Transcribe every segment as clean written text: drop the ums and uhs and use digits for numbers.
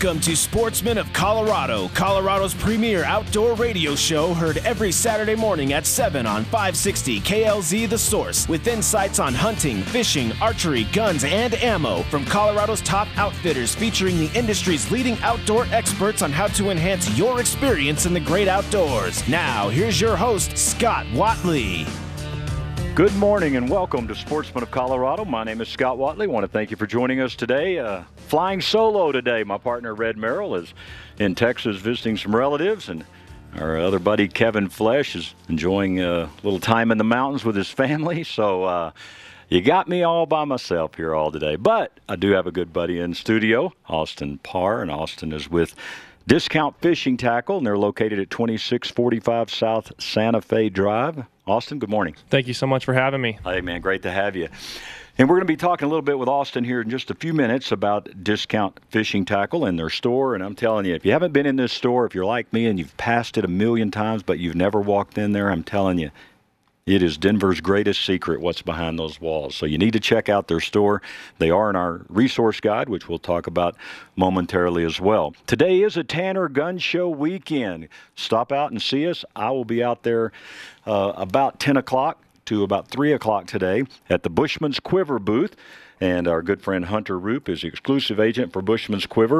Welcome to Sportsmen of Colorado, Colorado's premier outdoor radio show, heard every Saturday morning at 7 on 560 KLZ The Source, with insights on hunting, fishing, archery, guns, and ammo from Colorado's top outfitters, featuring the industry's leading outdoor experts on how to enhance your experience in the great outdoors. Now, here's your host, Scott Watley. Good morning and welcome to Sportsmen of Colorado. My name is Scott Watley. I want to thank you for joining us today. Flying solo today. My partner Red Merrill is in Texas visiting some relatives, and our other buddy Kevin Flesh is enjoying a little time in the mountains with his family. So you got me all by myself here all today. But I do have a good buddy in studio, Austin Parr, and Austin is with Discount Fishing Tackle, and they're located at 2645 South Santa Fe Drive. Austin, good morning. Thank you so much for having me. Hey, man, great to have you. And we're going to be talking a little bit with Austin here in just a few minutes about Discount Fishing Tackle and their store. And I'm telling you, if you haven't been in this store, if you're like me and you've passed it a million times but you've never walked in there, I'm telling you, it is Denver's greatest secret, what's behind those walls. So you need to check out their store. They are in our resource guide, which we'll talk about momentarily as well. Today is a Tanner Gun Show weekend. Stop out and see us. I will be out there about 10 o'clock to about 3 o'clock today at the Bushman's Quiver booth. And our good friend Hunter Roop is the exclusive agent for Bushman's Quiver.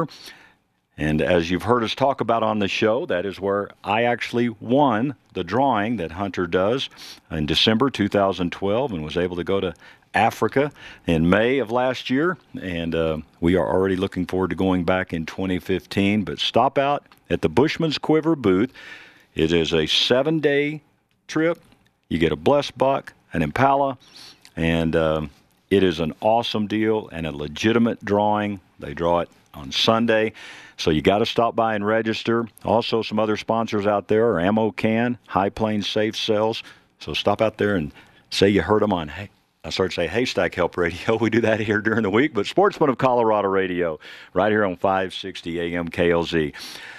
And as you've heard us talk about on the show, that is where I actually won the drawing that Hunter does in December 2012 and was able to go to Africa in May of last year. And we are already looking forward to going back in 2015. But stop out at the Bushman's Quiver booth. It is a 7-day trip. You get a blessed buck, an Impala, and it is an awesome deal and a legitimate drawing. They draw it on Sunday. So you got to stop by and register. Also, some other sponsors out there are Ammo Can, High Plains Safe Sales. So stop out there and say you heard them on, I started to say Haystack Help Radio. We do that here during the week. But Sportsman of Colorado Radio, right here on 560 AM KLZ.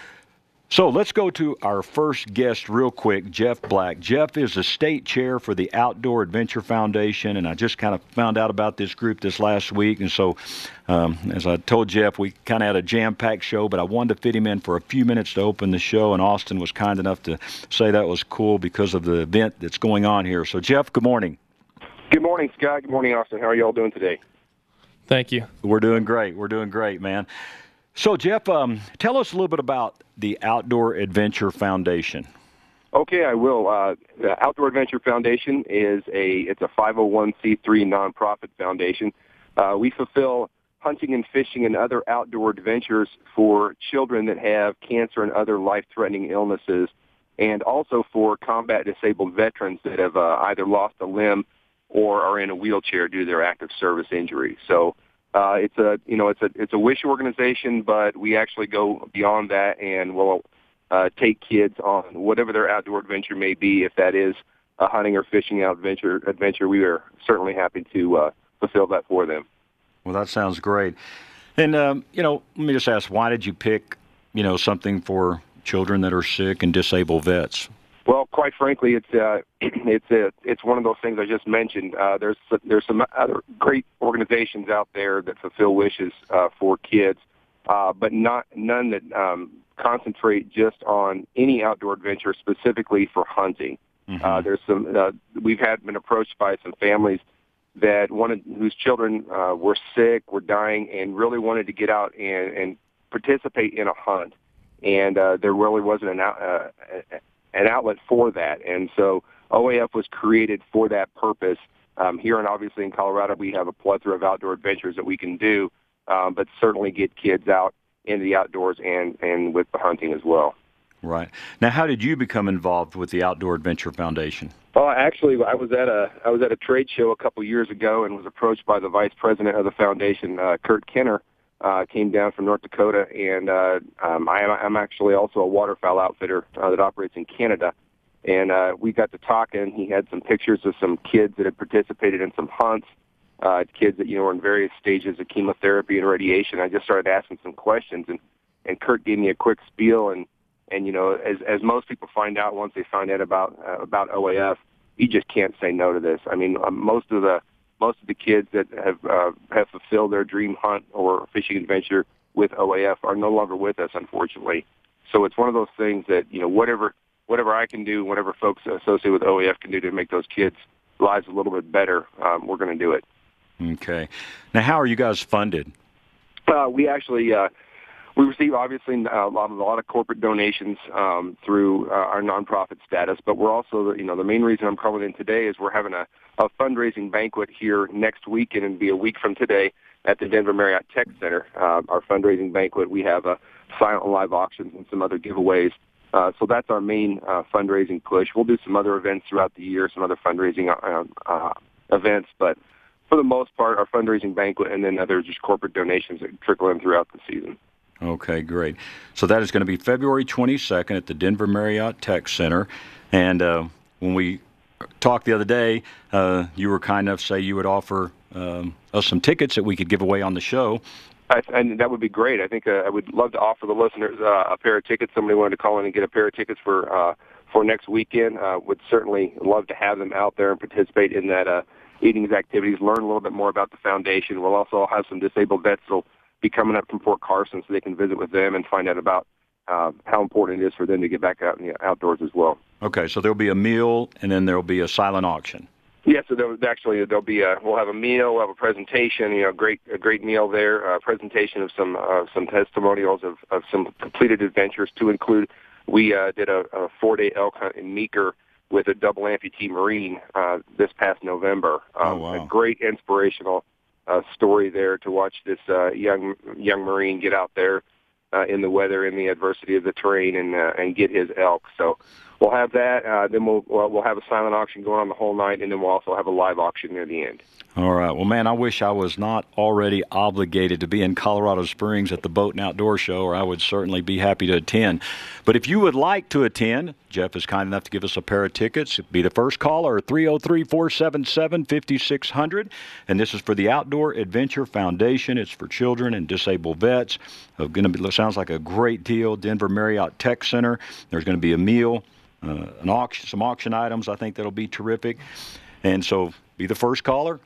So let's go to our first guest real quick, Jeff Black. Jeff is the state chair for the Outdoor Adventure Foundation, and I just kind of found out about this group this last week. And so, as I told Jeff, we kind of had a jam-packed show, but I wanted to fit him in for a few minutes to open the show, and Austin was kind enough to say that was cool because of the event that's going on here. So, Jeff, good morning. Good morning, Scott. Good morning, Austin. How are you all doing today? Thank you. We're doing great. We're doing great, man. So, Jeff, tell us a little bit about the Outdoor Adventure Foundation. Okay, I will. The Outdoor Adventure Foundation is it's a 501c3 nonprofit foundation. We fulfill hunting and fishing and other outdoor adventures for children that have cancer and other life-threatening illnesses, and also for combat-disabled veterans that have either lost a limb or are in a wheelchair due to their active service injury. So. It's a wish organization, but we actually go beyond that and we'll take kids on whatever their outdoor adventure may be. If that is a hunting or fishing adventure, we are certainly happy to fulfill that for them. Well, that sounds great. And let me just ask, why did you pick something for children that are sick and disabled vets? Well, quite frankly, it's one of those things I just mentioned. There's some other great organizations out there that fulfill wishes for kids, but none that concentrate just on any outdoor adventure specifically for hunting. Mm-hmm. There's some we've been approached by some families that whose children were sick, were dying, and really wanted to get out and participate in a hunt, and there really wasn't an outlet for that. And so OAF was created for that purpose. Here, and obviously in Colorado, we have a plethora of outdoor adventures that we can do, but certainly get kids out in the outdoors and with the hunting as well. Right. Now, how did you become involved with the Outdoor Adventure Foundation? Well, actually, I was at a trade show a couple years ago and was approached by the vice president of the foundation, Kurt Kenner. Came down from North Dakota, and I'm actually also a waterfowl outfitter that operates in Canada. And we got to talking. He had some pictures of some kids that had participated in some hunts, kids that were in various stages of chemotherapy and radiation. I just started asking some questions, and Kurt gave me a quick spiel. And as most people find out once they find out about OAF, you just can't say no to this. I mean, most of the kids that have fulfilled their dream hunt or fishing adventure with OAF are no longer with us, unfortunately. So it's one of those things that, whatever I can do, whatever folks associated with OAF can do to make those kids' lives a little bit better, we're going to do it. Okay. Now, how are you guys funded? We actually we receive, obviously, a lot of corporate donations through our nonprofit status, but we're also, the main reason I'm calling in today is we're having a fundraising banquet here next week, and it'll be a week from today at the Denver Marriott Tech Center. Our fundraising banquet, we have silent live auctions and some other giveaways. So that's our main fundraising push. We'll do some other events throughout the year, some other fundraising events, but for the most part, our fundraising banquet and then other just corporate donations that trickle in throughout the season. Okay, great. So that is going to be February 22nd at the Denver Marriott Tech Center. And when we talked the other day, you were kind enough to say you would offer us some tickets that we could give away on the show. And that would be great. I think I would love to offer the listeners a pair of tickets. Somebody wanted to call in and get a pair of tickets for next weekend. Would certainly love to have them out there and participate in that evening's activities, learn a little bit more about the foundation. We'll also have some disabled vets that will be coming up from Fort Carson so they can visit with them and find out about how important it is for them to get back out in the outdoors as well. Okay, so there'll be a meal and then there'll be a silent auction. Yeah, so we'll have a meal, we'll have a presentation, a great meal there, a presentation of some testimonials of some completed adventures to include. We did a 4-day elk hunt in Meeker with a double amputee Marine this past November. Oh, wow. A great inspirational story there to watch this young Marine get out there in the weather, in the adversity of the terrain, and get his elk. So we'll have that. Then we'll have a silent auction going on the whole night, and then we'll also have a live auction near the end. All right. Well, man, I wish I was not already obligated to be in Colorado Springs at the Boat and Outdoor Show, or I would certainly be happy to attend. But if you would like to attend, Jeff is kind enough to give us a pair of tickets. Be the first caller, 303-477-5600. And this is for the Outdoor Adventure Foundation. It's for children and disabled vets. Sounds like a great deal. Denver Marriott Tech Center. There's going to be a meal, an auction, some auction items. I think that'll be terrific. And so be the first caller,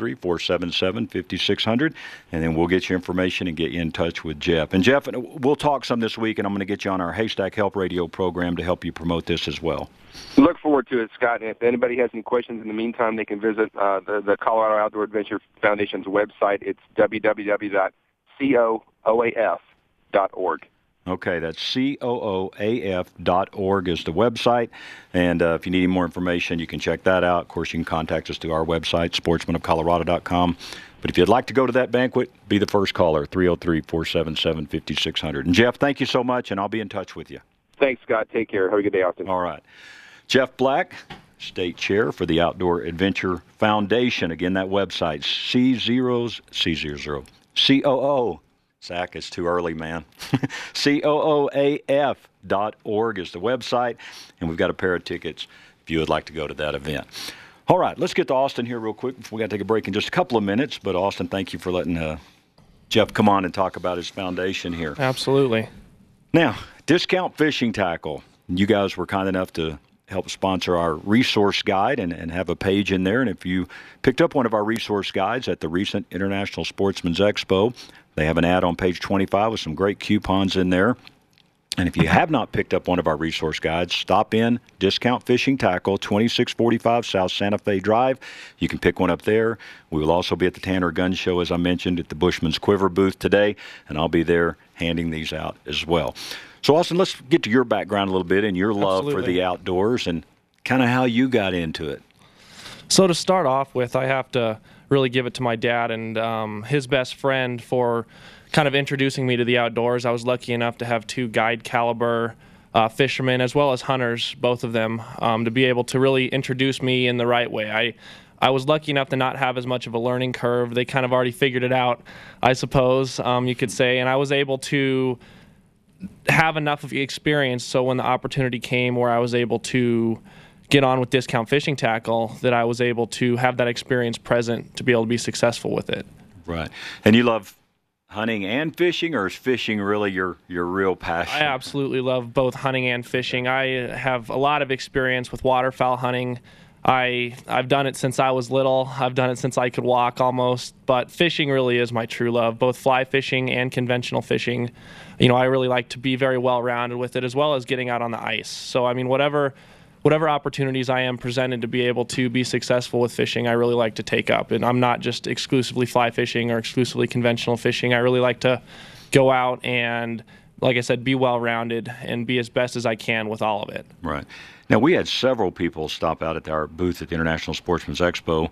303-477-5600, and then we'll get you information and get you in touch with Jeff. And Jeff, we'll talk some this week, and I'm going to get you on our Haystack Help Radio program to help you promote this as well. Look forward to it, Scott. And if anybody has any questions in the meantime, they can visit the Colorado Outdoor Adventure Foundation's website. It's www.cooaf.org. Okay, that's cooaf.org is the website. And if you need any more information, you can check that out. Of course, you can contact us through our website, sportsmanofcolorado.com. But if you'd like to go to that banquet, be the first caller, 303-477-5600. And, Jeff, thank you so much, and I'll be in touch with you. Thanks, Scott. Take care. Have a good day, Austin. All right. Jeff Black, State Chair for the Outdoor Adventure Foundation. Again, that website, COO. Zach, it's too early, man. COOAF.org is the website, and we've got a pair of tickets if you would like to go to that event. All right, let's get to Austin here real quick. We got to take a break in just a couple of minutes, but Austin, thank you for letting Jeff come on and talk about his foundation here. Absolutely. Now, Discount Fishing Tackle. You guys were kind enough to help sponsor our resource guide and have a page in there. And if you picked up one of our resource guides at the recent International Sportsman's Expo, they have an ad on page 25 with some great coupons in there. And if you have not picked up one of our resource guides, stop in Discount Fishing Tackle, 2645 South Santa Fe Drive. You can pick one up there. We will also be at the Tanner Gun Show, as I mentioned, at the Bushman's Quiver booth today, and I'll be there handing these out as well. So, Austin, let's get to your background a little bit and your love for the outdoors and kind of how you got into it. So to start off with, I have to really give it to my dad and his best friend for kind of introducing me to the outdoors. I was lucky enough to have two guide caliber fishermen as well as hunters, both of them, to be able to really introduce me in the right way. I was lucky enough to not have as much of a learning curve. They kind of already figured it out, I suppose, you could say, and I was able to have enough of the experience so when the opportunity came where I was able to get on with Discount Fishing Tackle, that I was able to have that experience present to be able to be successful with it. Right. And you love hunting and fishing, or is fishing really your real passion? I absolutely love both hunting and fishing. I have a lot of experience with waterfowl hunting. I've done it since I was little. I've done it since I could walk almost. But fishing really is my true love, both fly fishing and conventional fishing. I really like to be very well-rounded with it, as well as getting out on the ice. So, I mean, whatever opportunities I am presented to be able to be successful with fishing, I really like to take up. And I'm not just exclusively fly fishing or exclusively conventional fishing. I really like to go out and, like I said, be well-rounded and be as best as I can with all of it. Right. Now, we had several people stop out at our booth at the International Sportsman's Expo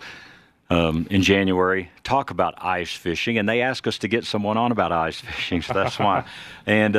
in January, talk about ice fishing, and they asked us to get someone on about ice fishing, so that's why. And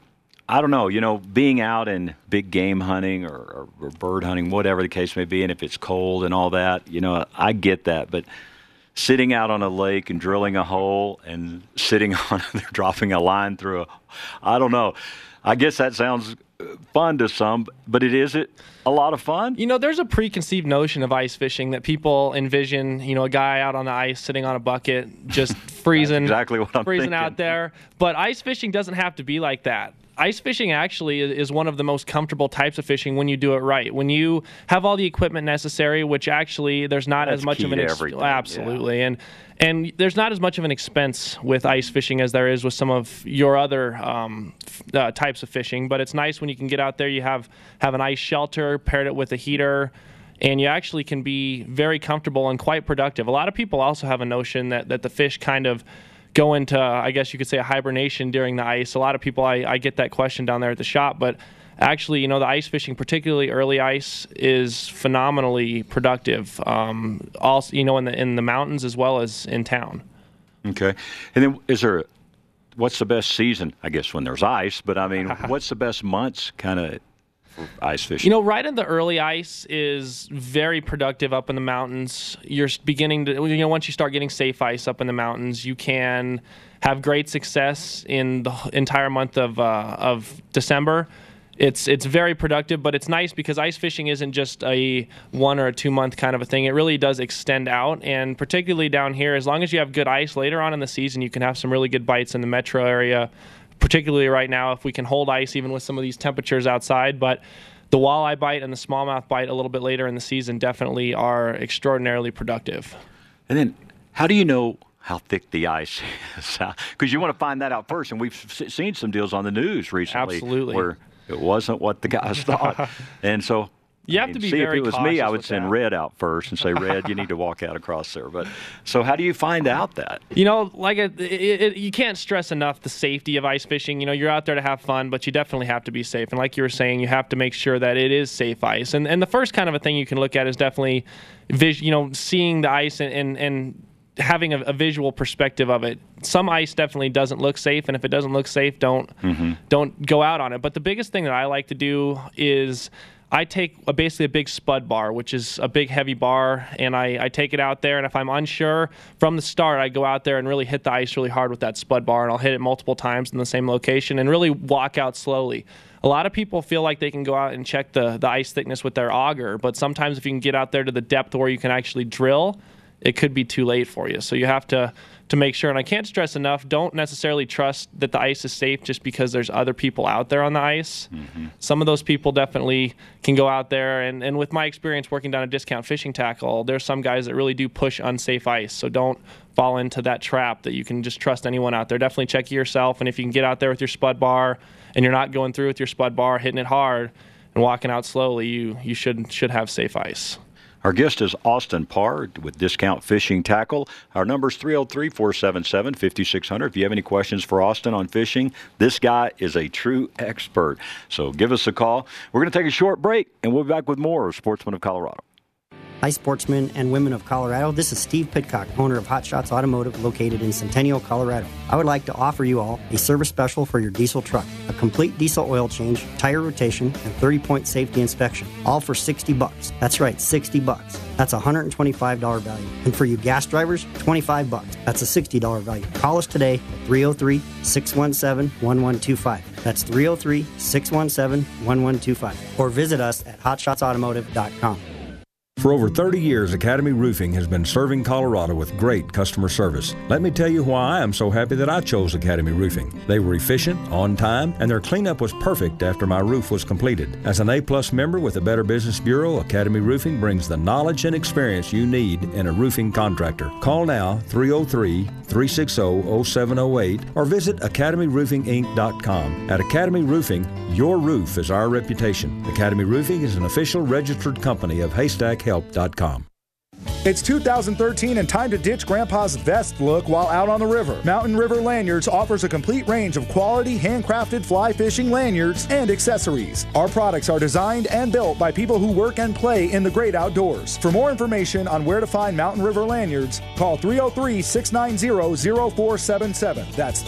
I don't know, being out in big game hunting or bird hunting, whatever the case may be, and if it's cold and all that, I get that, but sitting out on a lake and drilling a hole and sitting on there, dropping a line through I don't know. I guess that sounds fun to some, but is it a lot of fun? There's a preconceived notion of ice fishing that people envision, a guy out on the ice sitting on a bucket, just freezing, exactly what I'm freezing thinking. out there. But ice fishing doesn't have to be like that. Ice fishing actually is one of the most comfortable types of fishing when you do it right. When you have all the equipment necessary, which actually there's not That's as much of an absolutely, yeah. And there's not as much of an expense with ice fishing as there is with some of your other types of fishing. But it's nice when you can get out there. You have an ice shelter, paired it with a heater, and you actually can be very comfortable and quite productive. A lot of people also have a notion that the fish kind of go into, I guess you could say, a hibernation during the ice. A lot of people, I get that question down there at the shop, but actually, the ice fishing, particularly early ice, is phenomenally productive. Also, in the mountains as well as in town. Okay, and then what's the best season? I guess when there's ice, but I mean, what's the best months, kind of? For ice fishing? Right in the early ice is very productive up in the mountains. You're beginning to, once you start getting safe ice up in the mountains, you can have great success in the entire month of December. It's very productive, but it's nice because ice fishing isn't just a 1 or a 2 month kind of a thing. It really does extend out, and particularly down here, as long as you have good ice later on in the season, you can have some really good bites in the metro area. Particularly right now, if we can hold ice even with some of these temperatures outside. But the walleye bite and the smallmouth bite a little bit later in the season definitely are extraordinarily productive. And then how do you know how thick the ice is? Because you want to find that out first. And we've seen some deals on the news recently. Absolutely. Where it wasn't what the guys thought. And so you have to be see, very if it was me, I would send Red out first and say, Red, you need to walk out across there. But so how do you find out that? You can't stress enough the safety of ice fishing. You're out there to have fun, but you definitely have to be safe. And like you were saying, you have to make sure that it is safe ice. And the first kind of a thing you can look at is definitely, seeing the ice and having a visual perspective of it. Some ice definitely doesn't look safe, and if it doesn't look safe, don't go out on it. But the biggest thing that I like to do is I take basically a big spud bar, which is a big heavy bar, and I take it out there, and if I'm unsure from the start, I go out there and really hit the ice really hard with that spud bar, and I'll hit it multiple times in the same location and really walk out slowly. A lot of people feel like they can go out and check the ice thickness with their auger, but sometimes if you can get out there to the depth where you can actually drill, it could be too late for you. So you have to make sure, and I can't stress enough, don't necessarily trust that the ice is safe just because there's other people out there on the ice. Some of those people definitely can go out there, and with my experience working down a Discount Fishing Tackle, there's some guys that really do push unsafe ice. So don't fall into that trap that you can just trust anyone out there. Definitely check yourself, and if you can get out there with your spud bar and you're not going through with your spud bar, hitting it hard and walking out slowly, you should have safe ice. Our guest is Austin Parr with Discount Fishing Tackle. Our number is 303-477-5600. If you have any questions for Austin on fishing, this guy is a true expert. So give us a call. We're going to take a short break, and we'll be back with more of Sportsman of Colorado. Hi, sportsmen and women of Colorado. This is Steve Pitcock, owner of Hot Shots Automotive, located in Centennial, Colorado. I would like to offer you all a service special for your diesel truck. A complete diesel oil change, tire rotation, and 30-point safety inspection. All for $60. That's right, $60. That's a $125 value. And for you gas drivers, $25. That's a $60 value. Call us today at 303-617-1125. That's 303-617-1125. Or visit us at hotshotsautomotive.com. For over 30 years, Academy Roofing has been serving Colorado with great customer service. Let me tell you why I am so happy that I chose Academy Roofing. They were efficient, on time, and their cleanup was perfect after my roof was completed. As an A-plus member with the Better Business Bureau, Academy Roofing brings the knowledge and experience you need in a roofing contractor. Call now 303-360-0708 or visit academyroofinginc.com. At Academy Roofing, your roof is our reputation. Academy Roofing is an official registered company of HaystackHelp.com. It's 2013 and time to ditch Grandpa's vest look while out on the river. Mountain River Lanyards offers a complete range of quality handcrafted fly fishing lanyards and accessories. Our products are designed and built by people who work and play in the great outdoors. For more information on where to find Mountain River Lanyards, call 303-690-0477. That's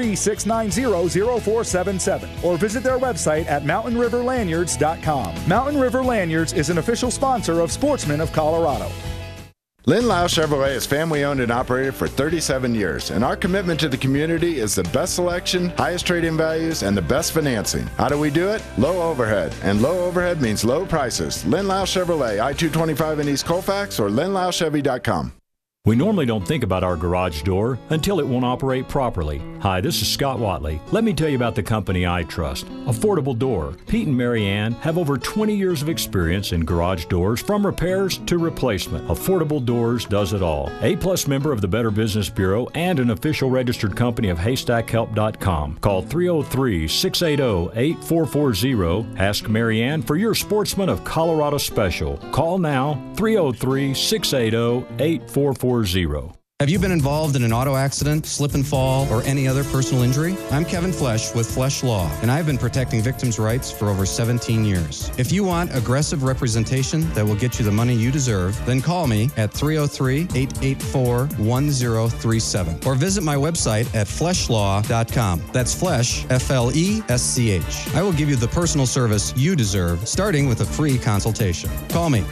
303-690-0477. Or visit their website at mountainriverlanyards.com. Mountain River Lanyards is an official sponsor of Sportsmen of Colorado. Lynn-Lau Chevrolet is family-owned and operated for 37 years, and our commitment to the community is the best selection, highest trade-in values, and the best financing. How do we do it? Low overhead, and low overhead means low prices. Lynn-Lau Chevrolet, I-225 in East Colfax, or LynnLauChevy.com. We normally don't think about our garage door until it won't operate properly. Hi, this is Scott Watley. Let me tell you about the company I trust, Affordable Door. Pete and Mary Ann have over 20 years of experience in garage doors, from repairs to replacement. Affordable Doors does it all. A-plus member of the Better Business Bureau and an official registered company of HaystackHelp.com. Call 303-680-8440. Ask Mary Ann for your Sportsman of Colorado special. Call now, 303-680-8440. Have you been involved in an auto accident, slip and fall, or any other personal injury? I'm Kevin Flesh with Flesh Law, and I've been protecting victims' rights for over 17 years. If you want aggressive representation that will get you the money you deserve, then call me at 303-884-1037 or visit my website at fleshlaw.com. That's Flesh, F-L-E-S-C-H. I will give you the personal service you deserve, starting with a free consultation. Call me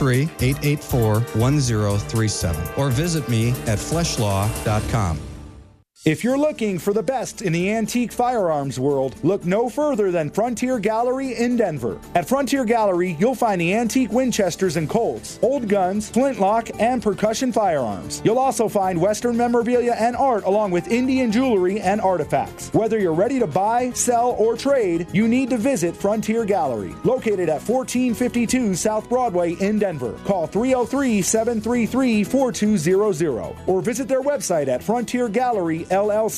303-884-1037 or visit me at fleshlaw.com. If you're looking for the best in the antique firearms world, look no further than Frontier Gallery in Denver. At Frontier Gallery, you'll find the antique Winchesters and Colts, old guns, flintlock, and percussion firearms. You'll also find Western memorabilia and art, along with Indian jewelry and artifacts. Whether you're ready to buy, sell, or trade, you need to visit Frontier Gallery, located at 1452 South Broadway in Denver. Call 303-733-4200 or visit their website at frontiergalleryllc.com.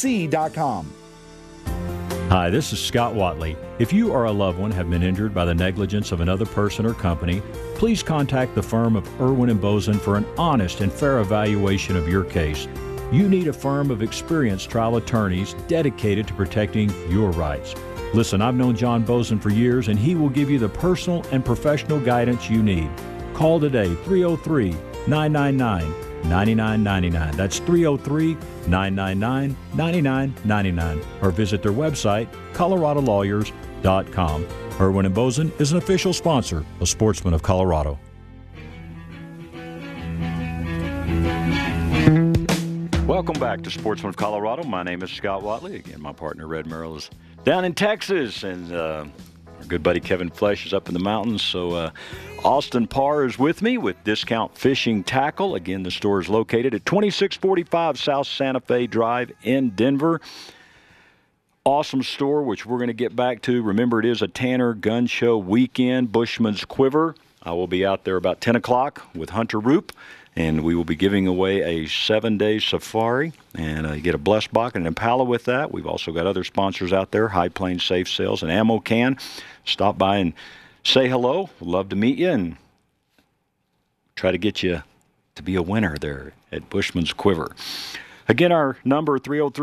Hi, this is Scott Watley. If you or a loved one have been injured by the negligence of another person or company, please contact the firm of Irwin & Boson for an honest and fair evaluation of your case. You need a firm of experienced trial attorneys dedicated to protecting your rights. Listen, I've known John Boson for years, and he will give you the personal and professional guidance you need. Call today, 303-999-9999. That's 303-999-9999. Or visit their website, coloradolawyers.com. Irwin & Boson is an official sponsor of Sportsmen of Colorado. Welcome back to Sportsmen of Colorado. My name is Scott Watley. Again, my partner Red Merrill is down in Texas, and our good buddy Kevin Flesh is up in the mountains. So Austin Parr is with me with Discount Fishing Tackle. Again, the store is located at 2645 South Santa Fe Drive in Denver. Awesome store, which we're going to get back to. Remember, it is a Tanner Gun Show weekend, Bushman's Quiver. I will be out there about 10 o'clock with Hunter Roop, and we will be giving away a 7-day safari, and you get a Blessed Bach and an Impala with that. We've also got other sponsors out there, High Plains Safe Sales and Ammo Can. Stop by and say hello. We'd love to meet you and try to get you to be a winner there at Bushman's Quiver. Again, our number,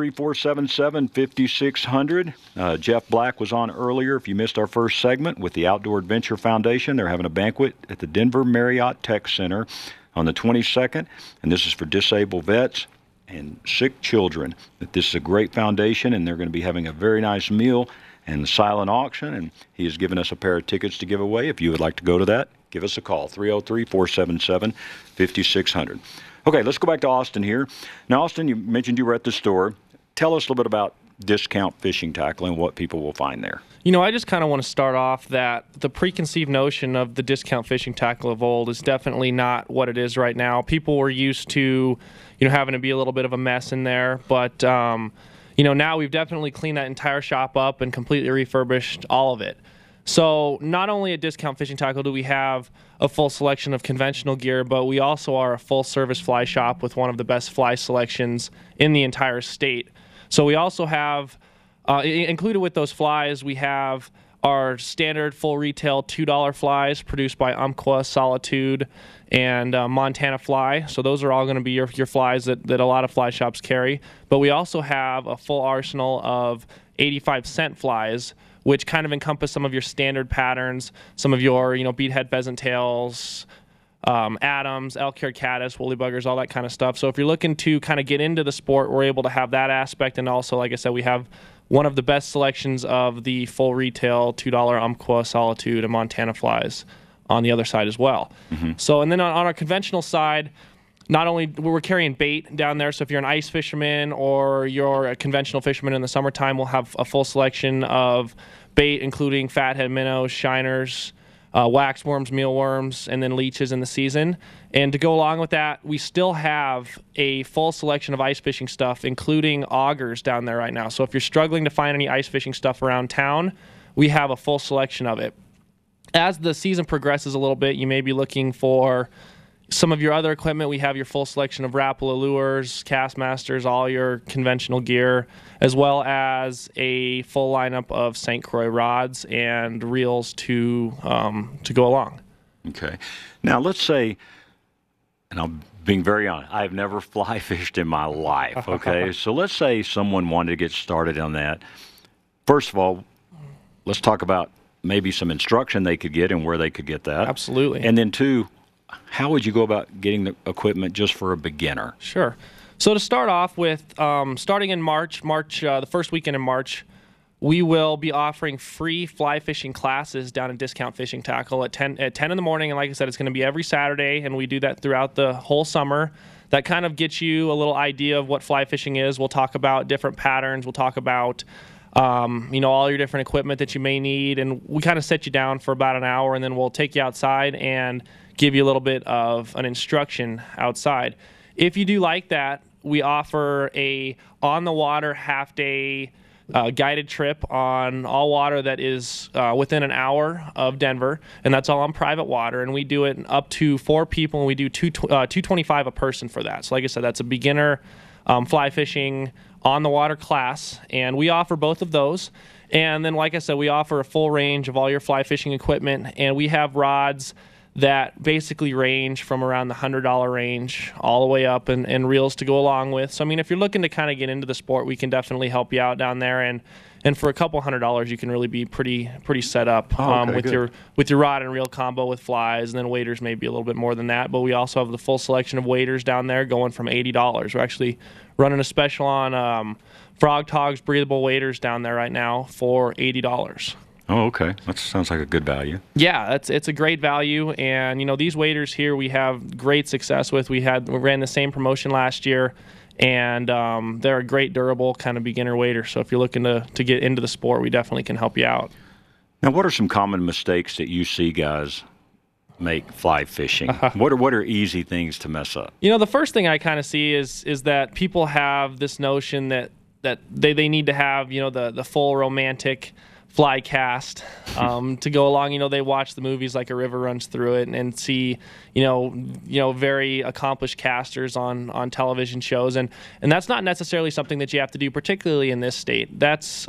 303-477-5600. Jeff Black was on earlier. If you missed our first segment with the Outdoor Adventure Foundation, they're having a banquet at the Denver Marriott Tech Center on the 22nd, and this is for disabled vets and sick children. This is a great foundation, and they're going to be having a very nice meal and silent auction, and he has given us a pair of tickets to give away. If you would like to go to that, give us a call, 303-477-5600. Okay, let's go back to Austin here. Now, Austin, you mentioned you were at the store. Tell us a little bit about Discount Fishing Tackle and what people will find there? I just kind of want to start off that the preconceived notion of the Discount Fishing Tackle of old is definitely not what it is right now. People were used to, having to be a little bit of a mess in there, but now we've definitely cleaned that entire shop up and completely refurbished all of it. So not only at Discount Fishing Tackle do we have a full selection of conventional gear, but we also are a full-service fly shop with one of the best fly selections in the entire state. So we also have, included with those flies, we have our standard full retail $2 flies produced by Umpqua, Solitude, and Montana Fly. So those are all going to be your flies that a lot of fly shops carry. But we also have a full arsenal of 85-cent flies, which kind of encompass some of your standard patterns, some of your, beadhead pheasant tails, Adams, elk-haired caddis, woolly buggers, all that kind of stuff. So if you're looking to kind of get into the sport, we're able to have that aspect. And also, like I said, we have one of the best selections of the full retail $2 Umpqua, Solitude, and Montana flies on the other side as well. Mm-hmm. So, and then on our conventional side, not only we're carrying bait down there, so if you're an ice fisherman or you're a conventional fisherman in the summertime, we'll have a full selection of bait, including fathead minnows, shiners, waxworms, mealworms, and then leeches in the season. And to go along with that, we still have a full selection of ice fishing stuff, including augers down there right now. So if you're struggling to find any ice fishing stuff around town, we have a full selection of it. As the season progresses a little bit, you may be looking for some of your other equipment. We have your full selection of Rapala lures, Castmasters, all your conventional gear, as well as a full lineup of St. Croix rods and reels to go along. Okay. Now, let's say, and I'm being very honest, I've never fly fished in my life, okay? So let's say someone wanted to get started on that. First of all, let's talk about maybe some instruction they could get and where they could get that. Absolutely. And then, two, how would you go about getting the equipment just for a beginner? Sure. So to start off with, starting in March, the first weekend in March, we will be offering free fly fishing classes down at Discount Fishing Tackle at 10 in the morning. And like I said, it's going to be every Saturday, and we do that throughout the whole summer. That kind of gets you a little idea of what fly fishing is. We'll talk about different patterns. We'll talk about all your different equipment that you may need, and we kind of set you down for about an hour, and then we'll take you outside and give you a little bit of an instruction outside. If you do like that, we offer a on-the-water half-day guided trip on all water that is within an hour of Denver, and that's all on private water, and we do it up to 4 people, and we do $225 a person for that. So like I said, that's a beginner fly fishing on-the-water class, and we offer both of those. And then, like I said, we offer a full range of all your fly fishing equipment, and we have rods that basically range from around the $100 range all the way up, and reels to go along with. So, I mean, if you're looking to kind of get into the sport, we can definitely help you out down there. And for a couple $100, you can really be pretty set up with your rod and reel combo with flies, and then waders maybe a little bit more than that. But we also have the full selection of waders down there going from $80. We're actually running a special on Frog Togs breathable waders down there right now for $80. Oh, okay. That sounds like a good value. Yeah, it's a great value, and these waders here we have great success with. We ran the same promotion last year, and they're a great durable kind of beginner wader. So if you're looking to get into the sport, we definitely can help you out. Now, what are some common mistakes that you see guys make fly fishing? What are easy things to mess up? The first thing I kind of see is that people have this notion that they need to have the full romantic fly cast to go along. They watch the movies like A River Runs Through It and see very accomplished casters on television shows, and that's not necessarily something that you have to do, particularly in this state. That's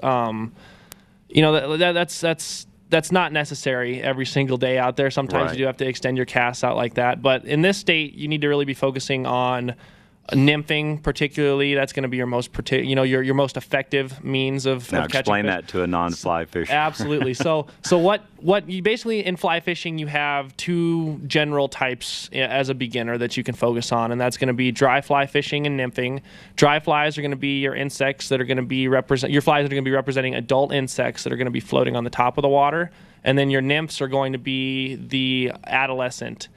that's not necessary every single day out there. Sometimes you do have to extend your casts out like that, but in this state you need to really be focusing on nymphing, particularly. That's going to be your most your most effective means of now catching explain fish. That to a non-fly fisher. Absolutely. So what you basically in fly fishing, you have 2 general types as a beginner that you can focus on, and that's going to be dry fly fishing and nymphing. Dry flies are going to be your insects that are going to be your flies that are going to be representing adult insects that are going to be floating on the top of the water, and then your nymphs are going to be the adolescent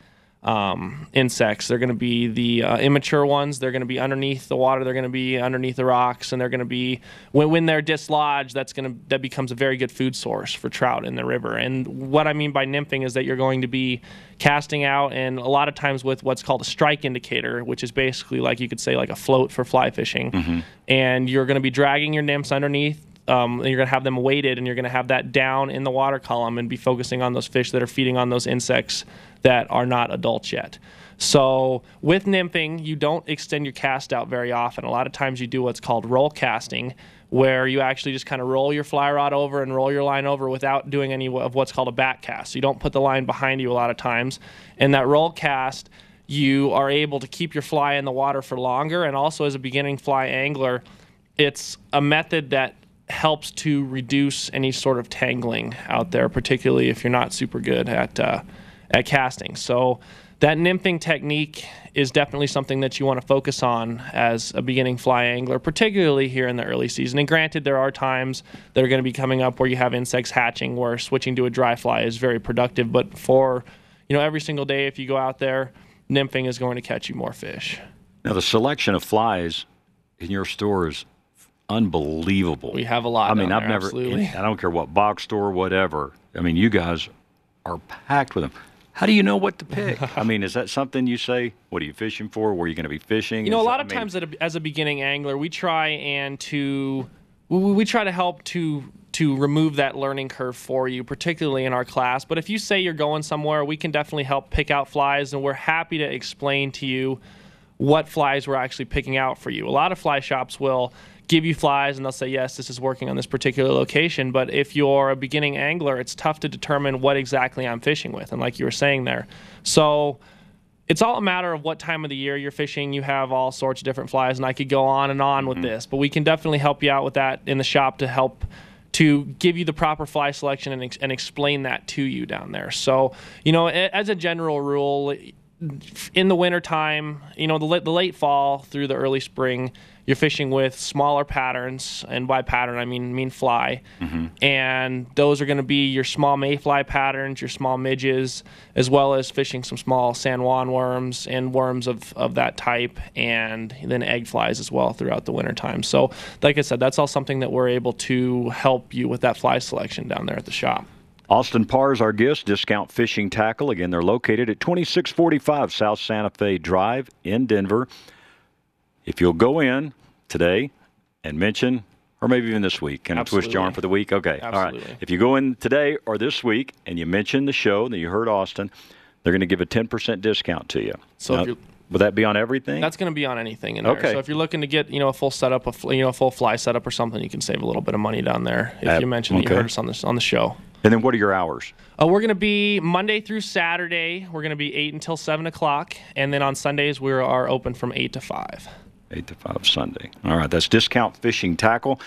insects. They're going to be the immature ones. They're going to be underneath the water. They're going to be underneath the rocks, and they're going to be when they're dislodged. That becomes a very good food source for trout in the river. And what I mean by nymphing is that you're going to be casting out, and a lot of times with what's called a strike indicator, which is basically like you could say like a float for fly fishing, and you're going to be dragging your nymphs underneath. And you're going to have them weighted, and you're going to have that down in the water column and be focusing on those fish that are feeding on those insects that are not adults yet. So with nymphing, you don't extend your cast out very often. A lot of times you do what's called roll casting, where you actually just kind of roll your fly rod over and roll your line over without doing any of what's called a back cast. So you don't put the line behind you a lot of times. And that roll cast, you are able to keep your fly in the water for longer. And also as a beginning fly angler, it's a method that helps to reduce any sort of tangling out there, particularly if you're not super good at casting. So that nymphing technique is definitely something that you want to focus on as a beginning fly angler, particularly here in the early season. And granted, there are times that are going to be coming up where you have insects hatching, where switching to a dry fly is very productive. But for every single day, if you go out there, nymphing is going to catch you more fish. Now, the selection of flies in your store is unbelievable. We have a lot. I've never. Absolutely. I don't care what box store, whatever. You guys are packed with them. How do you know what to pick? Is that something you say? What are you fishing for? Where are you going to be fishing? A lot of times as a beginning angler, we try to help to remove that learning curve for you, particularly in our class. But if you say you're going somewhere, we can definitely help pick out flies, and we're happy to explain to you what flies we're actually picking out for you. A lot of fly shops will give you flies and they'll say, yes, this is working on this particular location. But if you're a beginning angler, it's tough to determine what exactly I'm fishing with. And like you were saying there. So it's all a matter of what time of the year you're fishing. You have all sorts of different flies, and I could go on and on with this. But we can definitely help you out with that in the shop to help to give you the proper fly selection and explain that to you down there. So, as a general rule, in the wintertime, the late fall through the early spring, you're fishing with smaller patterns, and by pattern I mean fly, and those are going to be your small mayfly patterns, your small midges, as well as fishing some small San Juan worms and worms of that type, and then egg flies as well throughout the wintertime. So like I said, that's all something that we're able to help you with that fly selection down there at the shop. Austin Parr is our guest, Discount Fishing Tackle. Again, they're located at 2645 South Santa Fe Drive in Denver. If you'll go in today and mention, or maybe even this week, can I twist your arm for the week? Okay. Absolutely. All right. If you go in today or this week and you mention the show that you heard Austin, they're going to give a 10% discount to you. So if you're would that be on everything? That's going to be on anything in there. Okay. So if you're looking to get a full setup, a full fly setup or something, you can save a little bit of money down there if you mention that you heard us on the show. And then what are your hours? We're going to be Monday through Saturday. We're going to be 8 until 7 o'clock. And then on Sundays, we are open from 8 to 5. 8 to 5 Sunday. All right, that's Discount Fishing Tackle,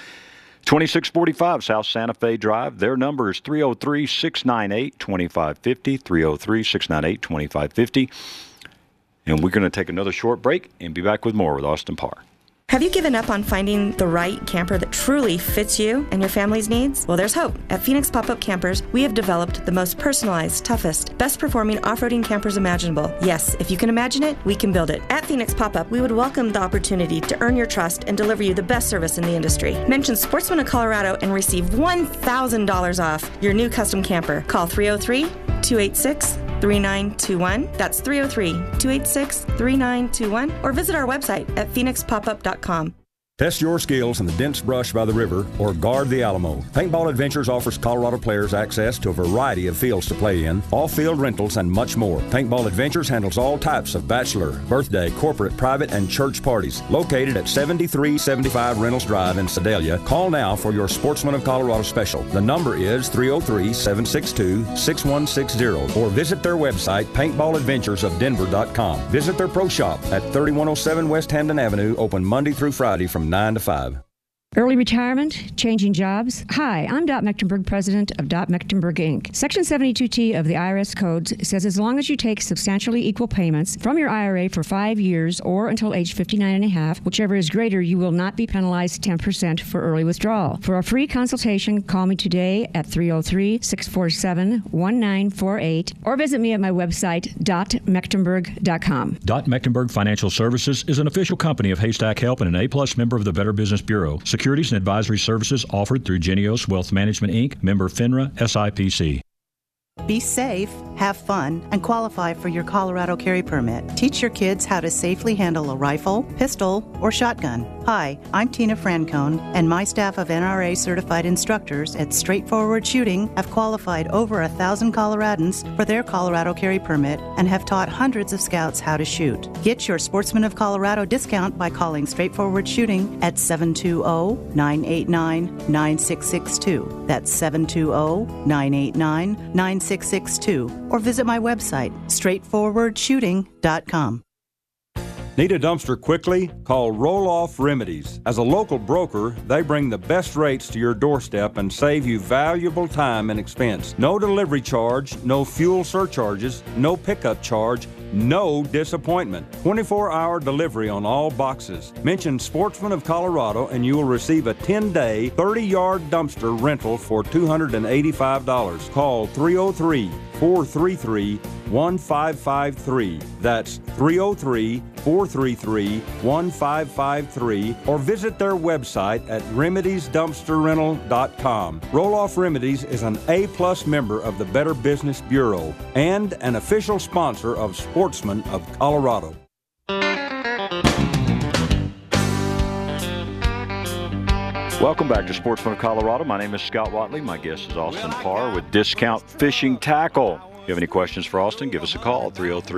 2645 South Santa Fe Drive. Their number is 303-698-2550, 303-698-2550. And we're going to take another short break and be back with more with Austin Parr. Have you given up on finding the right camper that truly fits you and your family's needs? Well, there's hope. At Phoenix Pop-Up Campers, we have developed the most personalized, toughest, best-performing off-roading campers imaginable. Yes, if you can imagine it, we can build it. At Phoenix Pop-Up, we would welcome the opportunity to earn your trust and deliver you the best service in the industry. Mention Sportsman of Colorado and receive $1,000 off your new custom camper. Call 303-286-3921. That's 303-286-3921. Or visit our website at phoenixpopup.com. Test your skills in the dense brush by the river or guard the Alamo. Paintball Adventures offers Colorado players access to a variety of fields to play in, off-field rentals, and much more. Paintball Adventures handles all types of bachelor, birthday, corporate, private, and church parties. Located at 7375 Reynolds Drive in Sedalia, call now for your Sportsman of Colorado special. The number is 303-762-6160 or visit their website, paintballadventuresofdenver.com. Visit their pro shop at 3107 West Hampton Avenue, open Monday through Friday from 9 to 5. Early retirement, changing jobs. Hi, I'm Dot Mecklenburg, president of Dot Mecklenburg, Inc. Section 72T of the IRS Code says as long as you take substantially equal payments from your IRA for 5 years or until age 59 and a half, whichever is greater, you will not be penalized 10% for early withdrawal. For a free consultation, call me today at 303-647-1948 or visit me at my website, dotmecklenburg.com. Dot Mecklenburg Financial Services is an official company of Haystack Help and an A-plus member of the Better Business Bureau. Securities and advisory services offered through Genios Wealth Management, Inc., member FINRA, SIPC. Be safe, have fun, and qualify for your Colorado carry permit. Teach your kids how to safely handle a rifle, pistol, or shotgun. Hi, I'm Tina Francone, and my staff of NRA certified instructors at Straightforward Shooting have qualified over 1,000 Coloradans for their Colorado carry permit and have taught hundreds of scouts how to shoot. Get your Sportsman of Colorado discount by calling Straightforward Shooting at 720-989-9662. That's 720-989-9662. Or visit my website, straightforwardshooting.com. Need a dumpster quickly? Call Roll Off Remedies. As a local broker, they bring the best rates to your doorstep and save you valuable time and expense. No delivery charge, no fuel surcharges, no pickup charge, no disappointment. 24-hour delivery on all boxes. Mention Sportsman of Colorado and you will receive a 10-day, 30-yard dumpster rental for $285. Call 303-433-1553. That's 303-433-1553 or visit their website at remediesdumpsterrental.com. Roll Off Remedies is an A-plus member of the Better Business Bureau and an official sponsor of Sportsman of Colorado. Welcome back to Sportsman of Colorado. My name is Scott Watley. My guest is Austin Parr with Discount Fishing Tackle. If you have any questions for Austin, give us a call,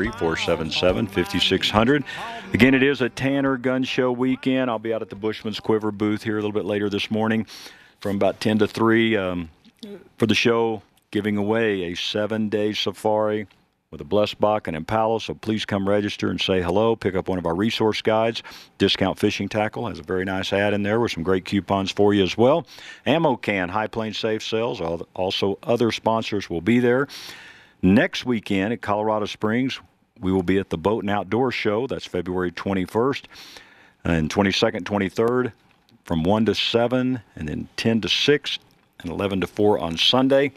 303-477-5600. Again, it is a Tanner Gun Show weekend. I'll be out at the Bushman's Quiver booth here a little bit later this morning from about 10 to 3 for the show, giving away a 7-day safari with a blessed buck and Impala, so please come register and say hello. Pick up one of our resource guides. Discount Fishing Tackle has a very nice ad in there with some great coupons for you as well. Ammo Can, High Plains Safe Sales. Also, other sponsors will be there. Next weekend at Colorado Springs, we will be at the Boat and Outdoor Show. That's February 21st and 22nd, 23rd from 1 to 7 and then 10 to 6 and 11 to 4 on Sunday.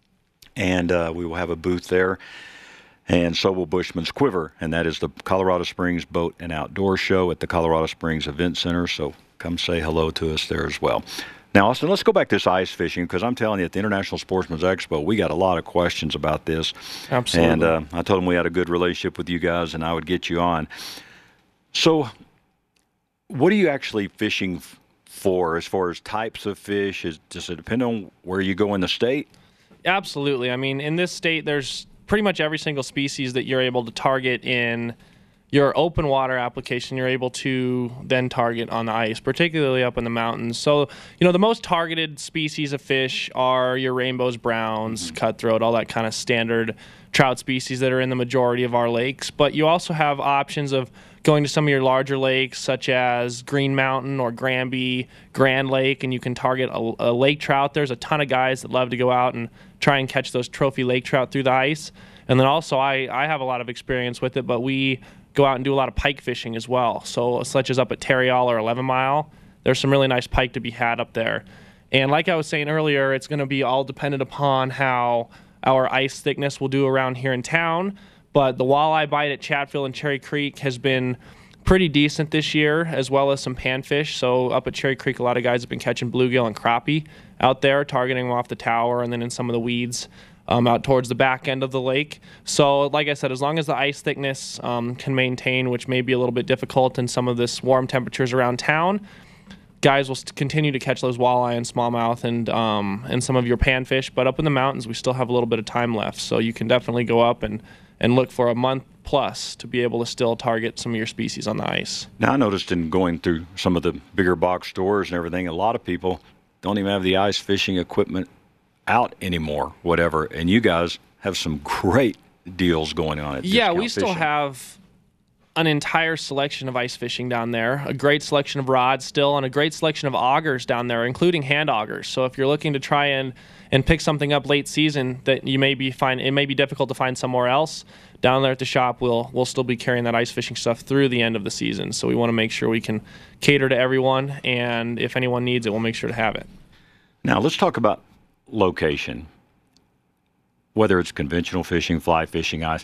And we will have a booth there. And so will Bushman's Quiver, and that is the Colorado Springs Boat and Outdoor Show at the Colorado Springs Event Center. So come say hello to us there as well. Now, Austin, let's go back to this ice fishing, because I'm telling you, at the International Sportsman's Expo, we got a lot of questions about this. Absolutely. And I told them we had a good relationship with you guys, and I would get you on. So what are you actually fishing for as far as types of fish? Does it depend on where you go in the state? Absolutely. I mean, in this state, there's pretty much every single species that you're able to target in your open water application, you're able to then target on the ice, particularly up in the mountains. So, the most targeted species of fish are your rainbows, browns, cutthroat, all that kind of standard trout species that are in the majority of our lakes. But you also have options of going to some of your larger lakes, such as Green Mountain or Granby, Grand Lake, and you can target a lake trout. There's a ton of guys that love to go out and try and catch those trophy lake trout through the ice. And then also I have a lot of experience with it, but we go out and do a lot of pike fishing as well. So such as up at Tarryall or 11 Mile, there's some really nice pike to be had up there. And like I was saying earlier, it's going to be all dependent upon how our ice thickness will do around here in town. But the walleye bite at Chatfield and Cherry Creek has been pretty decent this year, as well as some panfish. So up at Cherry Creek, a lot of guys have been catching bluegill and crappie out there, targeting them off the tower and then in some of the weeds out towards the back end of the lake. So like I said, as long as the ice thickness can maintain, which may be a little bit difficult in some of this warm temperatures around town, guys will continue to catch those walleye and smallmouth and some of your panfish. But up in the mountains, we still have a little bit of time left. So you can definitely go up and look for a month plus to be able to still target some of your species on the ice. Now, I noticed in going through some of the bigger box stores and everything, a lot of people don't even have the ice fishing equipment out anymore, whatever. And you guys have some great deals going on at Yeah, Discount we still Fishing. have an entire selection of ice fishing down there, a great selection of rods still, and a great selection of augers down there, including hand augers. So if you're looking to try and pick something up late season that it may be difficult to find somewhere else, down there at the shop we'll still be carrying that ice fishing stuff through the end of the season. So we want to make sure we can cater to everyone, and if anyone needs it, we'll make sure to have it. Now let's talk about location. Whether it's conventional fishing, fly fishing, ice,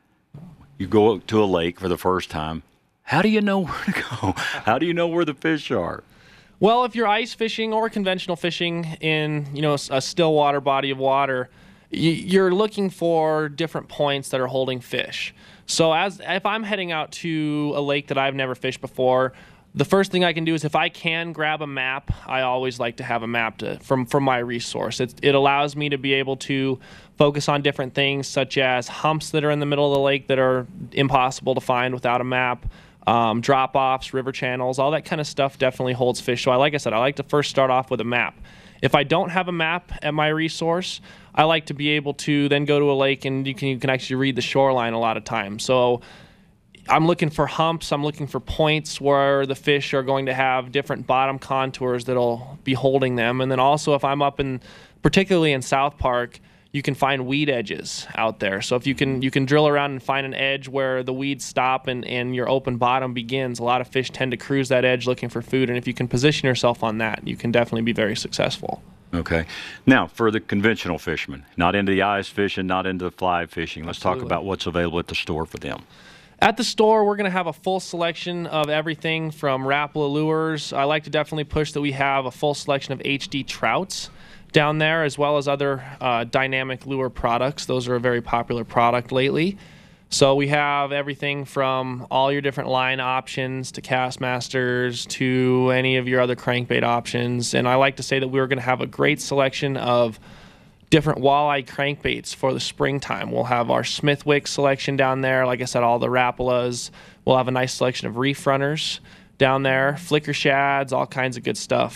you go to a lake for the first time. How do you know where to go? How do you know where the fish are? Well, if you're ice fishing or conventional fishing in, a still water body of water, you're looking for different points that are holding fish. So if I'm heading out to a lake that I've never fished before, the first thing I can do is if I can grab a map, I always like to have a map from my resource. It allows me to be able to focus on different things such as humps that are in the middle of the lake that are impossible to find without a map, drop-offs, river channels, all that kind of stuff definitely holds fish. So like I said, I like to first start off with a map. If I don't have a map at my resource, I like to be able to then go to a lake and you can actually read the shoreline a lot of times. So I'm looking for humps. I'm looking for points where the fish are going to have different bottom contours that'll be holding them. And then also if I'm up particularly in South Park, you can find weed edges out there. So if you can drill around and find an edge where the weeds stop and your open bottom begins, a lot of fish tend to cruise that edge looking for food. And if you can position yourself on that, you can definitely be very successful. Okay. Now, for the conventional fishermen, not into the ice fishing, not into the fly fishing, let's talk about what's available at the store for them. At the store, we're going to have a full selection of everything from Rapala lures. I like to definitely push that we have a full selection of HD trouts down there, as well as other dynamic lure products. Those are a very popular product lately. So we have everything from all your different line options to Castmasters to any of your other crankbait options. And I like to say that we're going to have a great selection of different walleye crankbaits for the springtime. We'll have our Smithwick selection down there. Like I said, all the Rapalas. We'll have a nice selection of reef runners down there, flicker shads, all kinds of good stuff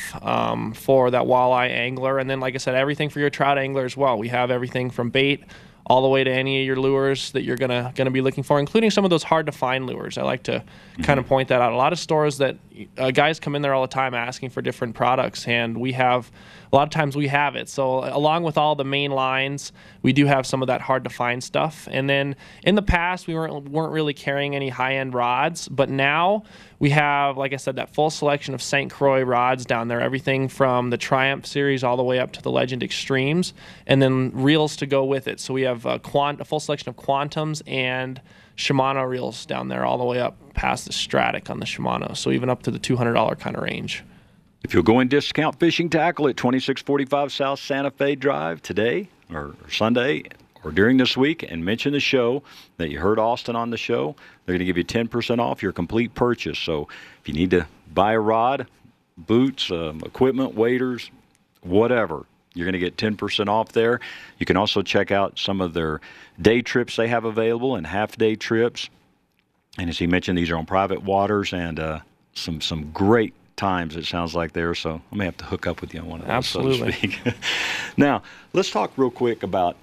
for that walleye angler. And then, like I said, everything for your trout angler as well. We have everything from bait all the way to any of your lures that you're gonna be looking for, including some of those hard to find lures. I like to kind of point that out. A lot of stores that guys come in there all the time asking for different products, and a lot of times we have it. So along with all the main lines, we do have some of that hard to find stuff. And then in the past, we weren't really carrying any high-end rods, but now we have, like I said, that full selection of St. Croix rods down there, everything from the Triumph series all the way up to the Legend Extremes, and then reels to go with it. So we have a full selection of Quantums and Shimano reels down there all the way up past the Stratic on the Shimano, so even up to the $200 kind of range. If you'll go in Discount Fishing Tackle at 2645 South Santa Fe Drive today or Sunday or during this week and mention the show that you heard Austin on the show, they're going to give you 10% off your complete purchase. So if you need to buy a rod, boots, equipment, waders, whatever, you're going to get 10% off there. You can also check out some of their day trips they have available and half-day trips. And as he mentioned, these are on private waters and some great times, it sounds like there. So I may have to hook up with you on one of those. Absolutely. So to speak. Now, let's talk real quick about,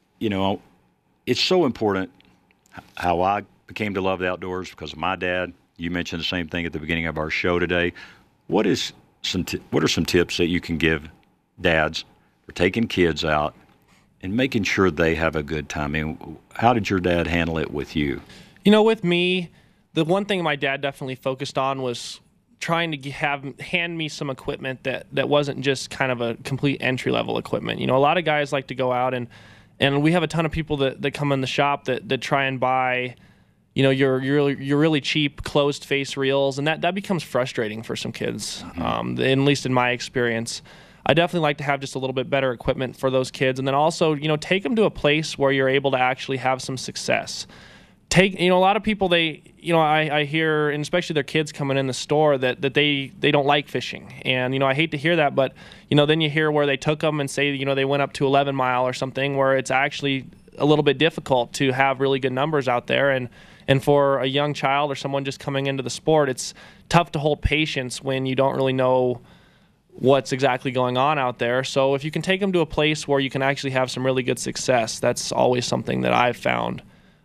it's so important how I became to love the outdoors because of my dad. You mentioned the same thing at the beginning of our show today. What are some tips that you can give dads for taking kids out and making sure they have a good time? I mean, how did your dad handle it with you? With me, the one thing my dad definitely focused on was trying to hand me some equipment that wasn't just kind of a complete entry-level equipment. A lot of guys like to go out and we have a ton of people that come in the shop that try and buy, your really cheap closed face reels, and that becomes frustrating for some kids, at least in my experience. I definitely like to have just a little bit better equipment for those kids, and then also, take them to a place where you're able to actually have some success. A lot of people, I hear, and especially their kids coming in the store, that they don't like fishing. And, I hate to hear that, but, then you hear where they took them and say, they went up to 11 Mile or something where it's actually a little bit difficult to have really good numbers out there. And for a young child or someone just coming into the sport, it's tough to hold patience when you don't really know what's exactly going on out there. So if you can take them to a place where you can actually have some really good success, that's always something that I've found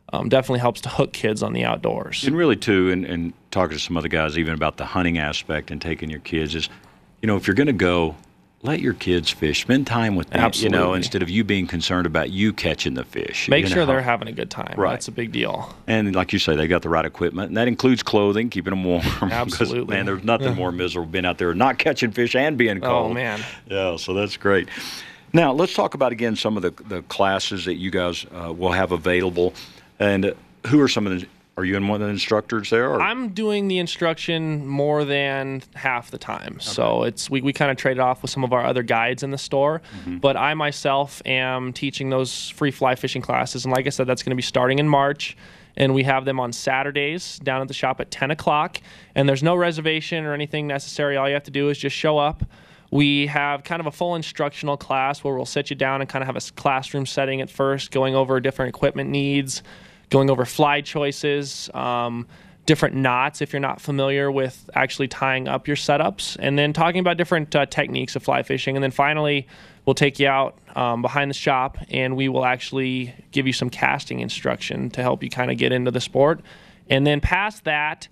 definitely helps to hook kids on the outdoors. And really, too, and talking to some other guys even about the hunting aspect and taking your kids is, if you're going to go, let your kids fish. Spend time with them, Absolutely. Instead of you being concerned about you catching the fish. Make sure they're having a good time. Right. That's a big deal. And like you say, they got the right equipment, and that includes clothing, keeping them warm. Absolutely. Because, man, there's nothing more miserable than being out there not catching fish and being cold. Oh, man. Yeah, so that's great. Now, let's talk about, again, some of the classes that you guys will have available. And who are some of the – are you in one of the instructors there? Or? I'm doing the instruction more than half the time. Okay. So we kind of trade it off with some of our other guides in the store. Mm-hmm. But I myself am teaching those free fly fishing classes. And like I said, that's going to be starting in March. And we have them on Saturdays down at the shop at 10 o'clock. And there's no reservation or anything necessary. All you have to do is just show up. We have kind of a full instructional class where we'll sit you down and kind of have a classroom setting at first, going over different equipment needs, going over fly choices, different knots if you're not familiar with actually tying up your setups, and then talking about different techniques of fly fishing. And then finally, we'll take you out behind the shop, and we will actually give you some casting instruction to help you kind of get into the sport. And then past that,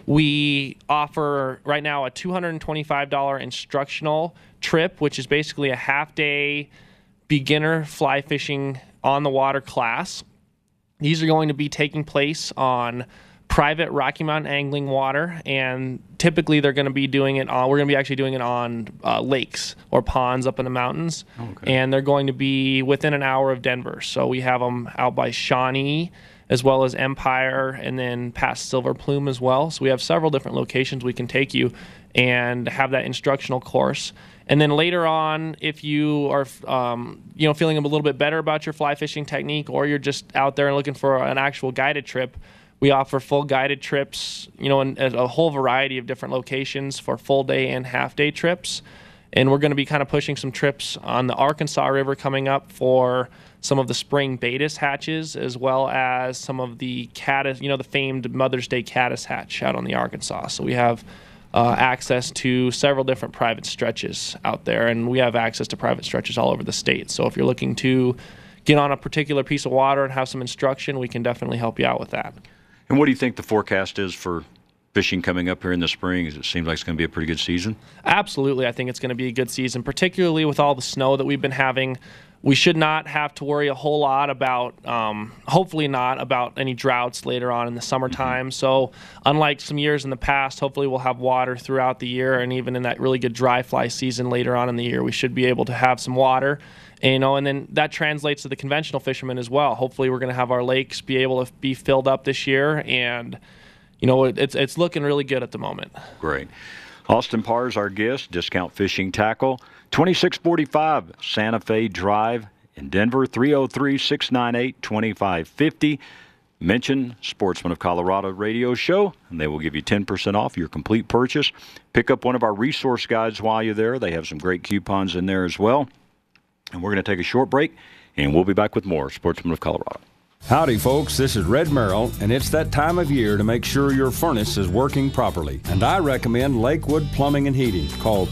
we offer right now a $225 instructional trip, which is basically a half-day beginner fly fishing on the water class. These are going to be taking place on private Rocky Mountain angling water, and typically they're going to be doing it on, we're going to be actually doing it on lakes or ponds up in the mountains. Okay. And they're going to be within an hour of Denver. So we have them out by Shawnee as well as Empire, and then past Silver Plume as well. So we have several different locations we can take you and have that instructional course. And then later on, if you are feeling a little bit better about your fly fishing technique, or you're just out there and looking for an actual guided trip, we offer full guided trips, in a whole variety of different locations for full day and half day trips. And we're going to be kind of pushing some trips on the Arkansas River coming up for some of the spring Baetis hatches, as well as some of the caddis, the famed Mother's Day caddis hatch out on the Arkansas. So we have access to several different private stretches out there, and we have access to private stretches all over the state. So if you're looking to get on a particular piece of water and have some instruction, we can definitely help you out with that. And what do you think the forecast is for fishing coming up here in the spring? It seems like it's going to be a pretty good season. Absolutely. I think it's going to be a good season, particularly with all the snow that we've been having. We should not have to worry a whole lot about, hopefully not, about any droughts later on in the summertime. Mm-hmm. So unlike some years in the past, hopefully we'll have water throughout the year, and even in that really good dry fly season later on in the year, we should be able to have some water. And then that translates to the conventional fishermen as well. Hopefully we're going to have our lakes be able to be filled up this year, and it's looking really good at the moment. Great. Austin Parr is our guest, Discount Fishing Tackle, 2645 Santa Fe Drive in Denver, 303-698-2550. Mention Sportsman of Colorado radio show, and they will give you 10% off your complete purchase. Pick up one of our resource guides while you're there. They have some great coupons in there as well. And we're going to take a short break, and we'll be back with more Sportsman of Colorado. Howdy, folks. This is Red Merrill, and it's that time of year to make sure your furnace is working properly. And I recommend Lakewood Plumbing and Heating. Call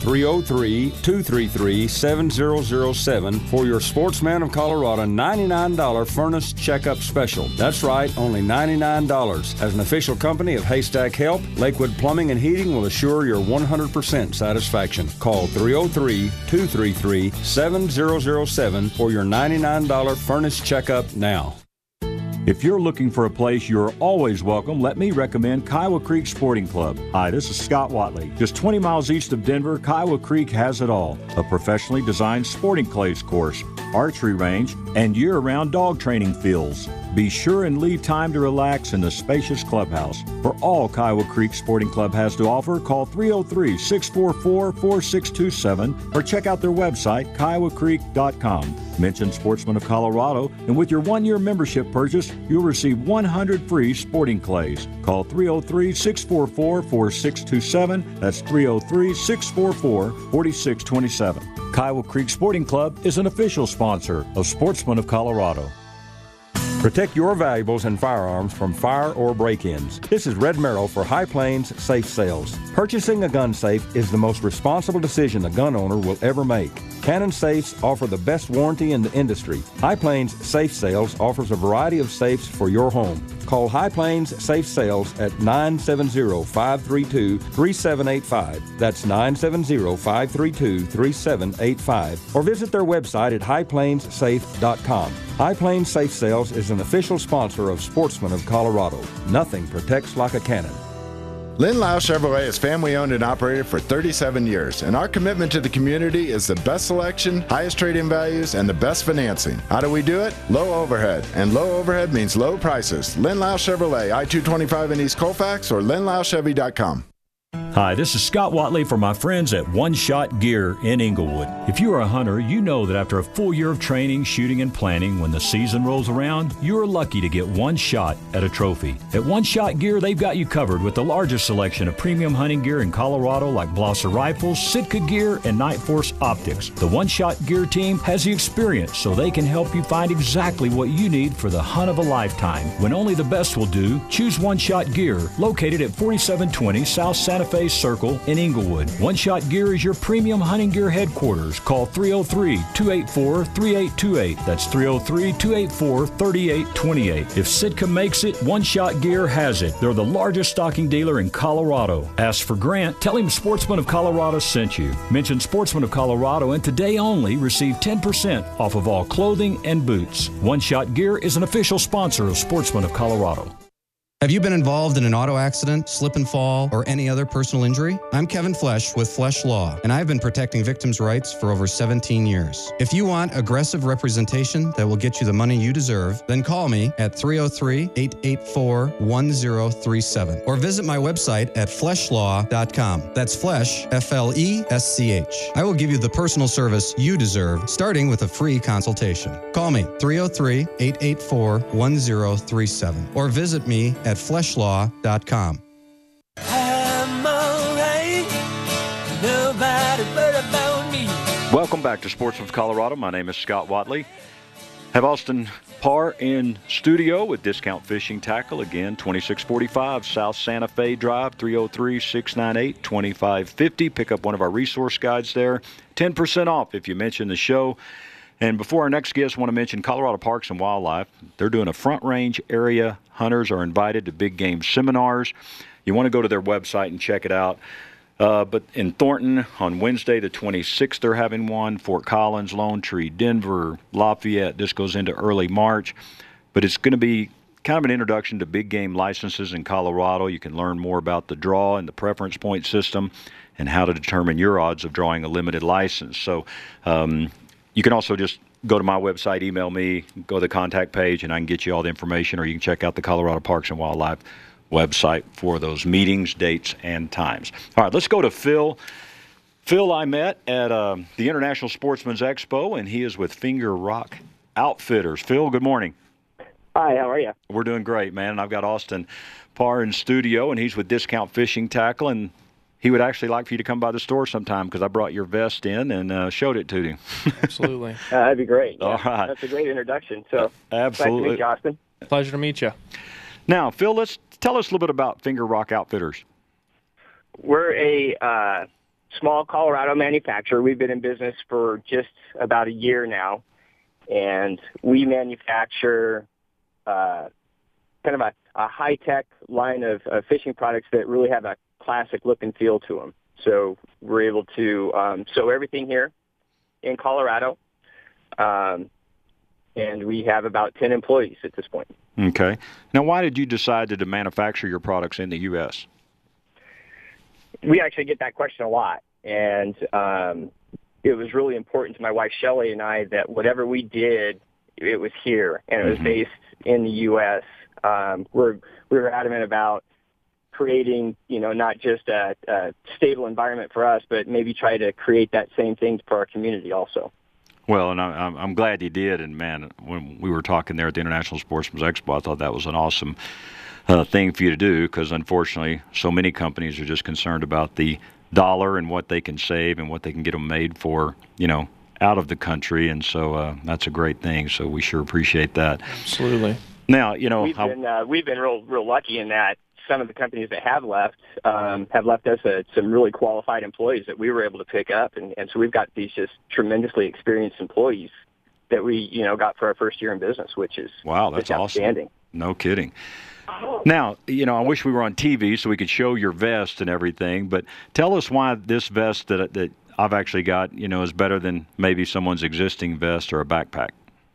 303-233-7007 for your Sportsman of Colorado $99 furnace checkup special. That's right, only $99. As an official company of Haystack Help, Lakewood Plumbing and Heating will assure your 100% satisfaction. Call 303-233-7007 for your $99 furnace checkup now. If you're looking for a place you're always welcome, let me recommend Kiowa Creek Sporting Club. Hi, this is Scott Watley. Just 20 miles east of Denver, Kiowa Creek has it all. A professionally designed sporting clays course, archery range, and year-round dog training fields. Be sure and leave time to relax in the spacious clubhouse. For all Kiowa Creek Sporting Club has to offer, call 303-644-4627 or check out their website, kiowacreek.com. Mention Sportsman of Colorado, and with your one-year membership purchase, you'll receive 100 free sporting clays. Call 303-644-4627. That's 303-644-4627. Kiowa Creek Sporting Club is an official sponsor of Sportsman of Colorado. Protect your valuables and firearms from fire or break-ins. This is Red Merrill for High Plains Safe Sales. Purchasing a gun safe is the most responsible decision a gun owner will ever make. Cannon safes offer the best warranty in the industry. High Plains Safe Sales offers a variety of safes for your home. Call High Plains Safe Sales at 970-532-3785. That's 970-532-3785. Or visit their website at highplainssafe.com. High Plains Safe Sales is an official sponsor of Sportsmen of Colorado. Nothing protects like a cannon. Lynn-Lau Chevrolet is family-owned and operated for 37 years, and our commitment to the community is the best selection, highest trade-in values, and the best financing. How do we do it? Low overhead, and low overhead means low prices. Lynn-Lau Chevrolet, I-225 in East Colfax, or linlauchevy.com. Hi, this is Scott Watley for my friends at One Shot Gear in Inglewood. If you are a hunter, you know that after a full year of training, shooting, and planning, when the season rolls around, you are lucky to get one shot at a trophy. At One Shot Gear, they've got you covered with the largest selection of premium hunting gear in Colorado like Blosser Rifles, Sitka Gear, and Night Force Optics. The One Shot Gear team has the experience so they can help you find exactly what you need for the hunt of a lifetime. When only the best will do, choose One Shot Gear, located at 4720 South Santa Fe Circle in Inglewood. One Shot Gear is your premium hunting gear headquarters. Call 303-284-3828. That's 303-284-3828. If Sitka makes it, One Shot Gear has it. They're the largest stocking dealer in Colorado. Ask for Grant. Tell him Sportsman of Colorado sent you. Mention Sportsman of Colorado and today only receive 10% off of all clothing and boots. One Shot Gear is an official sponsor of Sportsman of Colorado. Have you been involved in an auto accident, slip and fall, or any other personal injury? I'm Kevin Flesh with Flesh Law, and I've been protecting victims' rights for over 17 years. If you want aggressive representation that will get you the money you deserve, then call me at 303-884-1037 or visit my website at fleshlaw.com. That's Flesh, F-L-E-S-C-H. I will give you the personal service you deserve, starting with a free consultation. Call me 303-884-1037 or visit me at fleshlaw.com. I'm alright, nobody but about me. Welcome back to Sportsman of Colorado. My name is Scott Watley. Have Austin Parr in studio with Discount Fishing Tackle. Again, 2645 South Santa Fe Drive, 303-698-2550. Pick up one of our resource guides there. 10% off if you mention the show. And before our next guest, I want to mention Colorado Parks and Wildlife. They're doing a Front Range area. Hunters are invited to big game seminars. You want to go to their website and check it out. But in Thornton on Wednesday the 26th, they're having one. Fort Collins, Lone Tree, Denver, Lafayette. This goes into early March. But it's going to be kind of an introduction to big game licenses in Colorado. You can learn more about the draw and the preference point system and how to determine your odds of drawing a limited license. So you can also just go to my website, email me, go to the contact page, and I can get you all the information, or you can check out the Colorado Parks and Wildlife website for those meetings, dates, and times. All right, let's go to Phil. Phil I met at the International Sportsman's Expo, and he is with Finger Rock Outfitters. Phil, good morning. Hi, how are you? We're doing great, man. And I've got Austin Parr in studio, and he's with Discount Fishing Tackle, and he would actually like for you to come by the store sometime because I brought your vest in and showed it to him. Absolutely. That'd be great. Yeah, all right. That's a great introduction. So, absolutely. Nice to meet you, Austin. Pleasure to meet you. Now, Phil, let's tell us a little bit about Finger Rock Outfitters. We're a small Colorado manufacturer. We've been in business for just about a year now, and we manufacture kind of a high-tech line of fishing products that really have a classic look and feel to them. So we're able to sew everything here in Colorado, and we have about 10 employees at this point. Okay. Now, why did you decide to manufacture your products in the U.S.? We actually get that question a lot, and it was really important to my wife, Shelley, and I that whatever we did, it was here, and it was based in the U.S. We were adamant about creating, not just a stable environment for us, but maybe try to create that same thing for our community also. Well, and I'm glad you did. And, man, when we were talking there at the International Sportsman's Expo, I thought that was an awesome thing for you to do because, unfortunately, so many companies are just concerned about the dollar and what they can save and what they can get them made for, out of the country. And so that's a great thing. So we sure appreciate that. Absolutely. Now, we've been real lucky in that some of the companies that have left us some really qualified employees that we were able to pick up, and so we've got these just tremendously experienced employees that we got for our first year in business, which is wow, that's outstanding. Awesome. No kidding. Now, I wish we were on TV so we could show your vest and everything, but tell us why this vest that I've actually got, is better than maybe someone's existing vest or a backpack.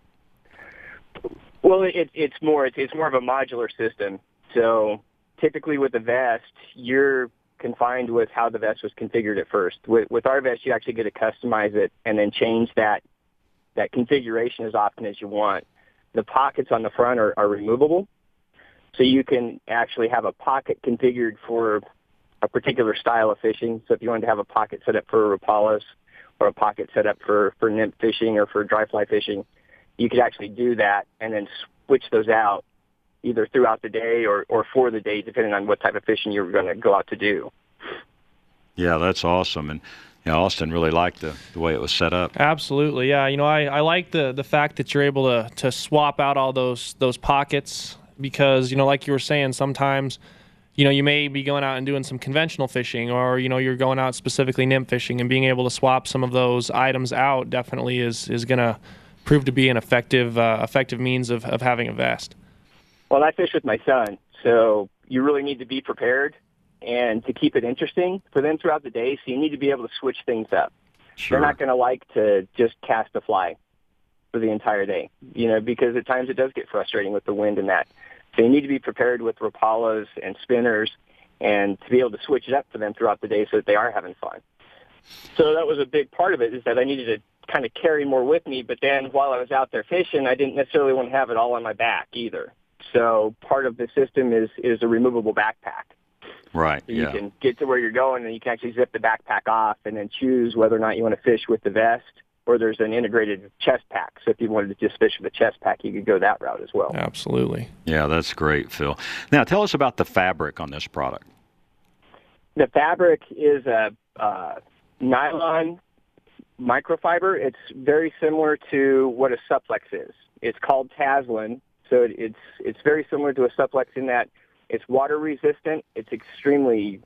Well, it's more of a modular system. So typically with the vest, you're confined with how the vest was configured at first. With our vest, you actually get to customize it and then change that configuration as often as you want. The pockets on the front are removable, so you can actually have a pocket configured for a particular style of fishing. So if you wanted to have a pocket set up for Rapalas or a pocket set up for nymph fishing or for dry fly fishing, you could actually do that and then switch those out either throughout the day or for the day, depending on what type of fishing you're going to go out to do. Yeah, that's awesome. And Austin really liked the way it was set up. Absolutely, yeah. I like the fact that you're able to swap out all those pockets because, like you were saying, sometimes, you may be going out and doing some conventional fishing or, you're going out specifically nymph fishing, and being able to swap some of those items out definitely is going to prove to be an effective means of having a vest. Well, I fish with my son, so you really need to be prepared and to keep it interesting for them throughout the day, so you need to be able to switch things up. Sure. They're not going to like to just cast a fly for the entire day, because at times it does get frustrating with the wind and that. So you need to be prepared with Rapalas and spinners and to be able to switch it up for them throughout the day so that they are having fun. So that was a big part of it, is that I needed to kind of carry more with me, but then while I was out there fishing, I didn't necessarily want to have it all on my back either. So part of the system is a removable backpack. Right, so you can get to where you're going, and you can actually zip the backpack off and then choose whether or not you want to fish with the vest, or there's an integrated chest pack. So if you wanted to just fish with a chest pack, you could go that route as well. Absolutely. Yeah, that's great, Phil. Now, tell us about the fabric on this product. The fabric is a nylon microfiber. It's very similar to what a Supplex is. It's called Taslin, so it's very similar to a Supplex in that it's water resistant. It's extremely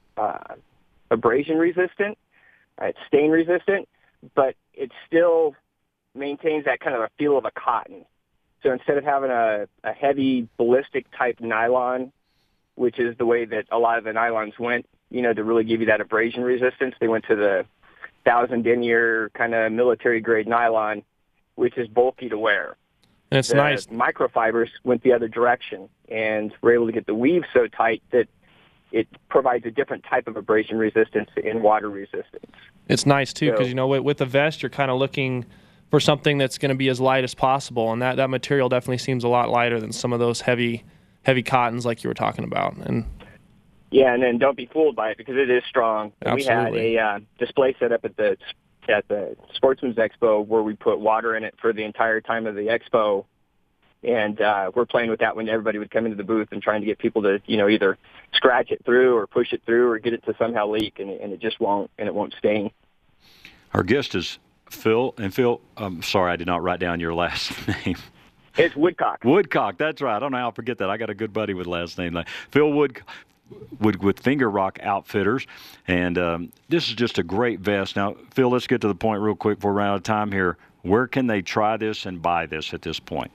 abrasion resistant. It's stain resistant, but it still maintains that kind of a feel of a cotton. So instead of having a heavy ballistic type nylon, which is the way that a lot of the nylons went, to really give you that abrasion resistance, they went to the 1,000 denier kind of military grade nylon, which is bulky to wear. And it's nice. Microfibers went the other direction, and we're able to get the weave so tight that it provides a different type of abrasion resistance and water resistance. It's nice, too, because, with the vest, you're kind of looking for something that's going to be as light as possible, and that material definitely seems a lot lighter than some of those heavy cottons like you were talking about. And yeah, and then don't be fooled by it because it is strong. Absolutely. We had a display set up at the Sportsman's Expo where we put water in it for the entire time of the expo, and we're playing with that when everybody would come into the booth and trying to get people to either scratch it through or push it through or get it to somehow leak, and it just won't, and it won't stain. Our guest is Phil, and Phil, I'm sorry I did not write down your last name. It's Woodcock. Woodcock, that's right. I don't know how I forget that. I got a good buddy with last name. Phil Woodcock with Finger Rock Outfitters, and this is just a great vest. Now, Phil, let's get to the point real quick before we run out of time here. Where can they try this and buy this at this point?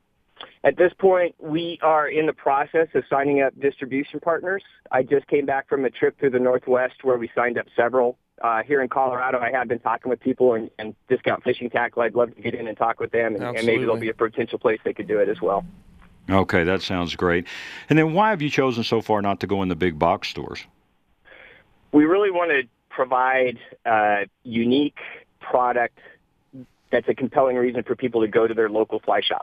At this point, we are in the process of signing up distribution partners. I just came back from a trip through the Northwest where we signed up several. Here in Colorado, I have been talking with people and Discount Fishing Tackle. I'd love to get in and talk with them, and maybe there'll be a potential place they could do it as well. Okay, that sounds great. And then why have you chosen so far not to go in the big box stores? We really want to provide a unique product that's a compelling reason for people to go to their local fly shop.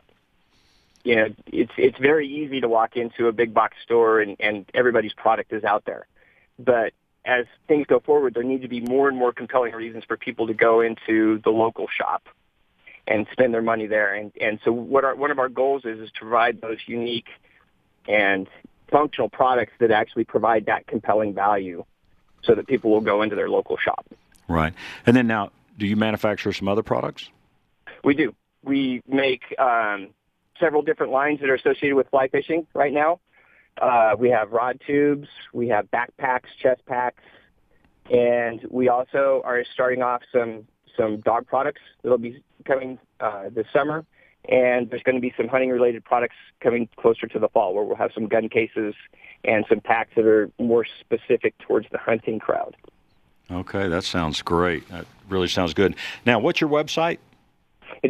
It's very easy to walk into a big box store and everybody's product is out there. But as things go forward, there need to be more and more compelling reasons for people to go into the local shop and spend their money there. And so one of our goals is to provide those unique and functional products that actually provide that compelling value so that people will go into their local shop. Right. And then now, do you manufacture some other products? We do. We make several different lines that are associated with fly fishing right now. We have rod tubes, we have backpacks, chest packs, and we also are starting off some dog products that'll be coming this summer. And there's going to be some hunting-related products coming closer to the fall, where we'll have some gun cases and some packs that are more specific towards the hunting crowd. Okay, that sounds great. That really sounds good. Now, what's your website? It's